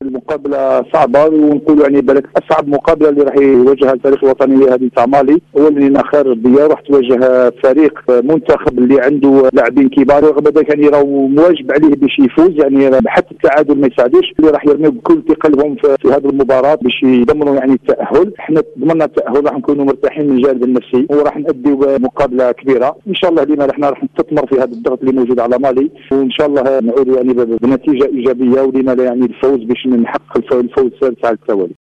المقابله صعبه، ونقولوا يعني بالك اصعب مقابله اللي راح يواجهها الفريق الوطني هذه تاع مالي. هو اللي خير الديار راح تواجه فريق منتخب اللي عنده لاعبين كبار، ورغم ذلك يعني راهو مواجب عليه باش يفوز، يعني حتى التعادل ما يساعدوش، اللي راح يرميو بكل ثقه لهم في هذه المباراه باش يضمنوا يعني التاهل. احنا ضمننا التاهل، راح نكونوا مرتاحين من الجانب النفسي، وراح نأديو مقابله كبيره ان شاء الله. لما احنا راح نستثمر في هذا الضغط اللي موجود على مالي، وان شاء الله نعود يعني بنتيجه ايجابيه، ولما لا يعني الفوز باش نحقق الفوز السادس على التوالي.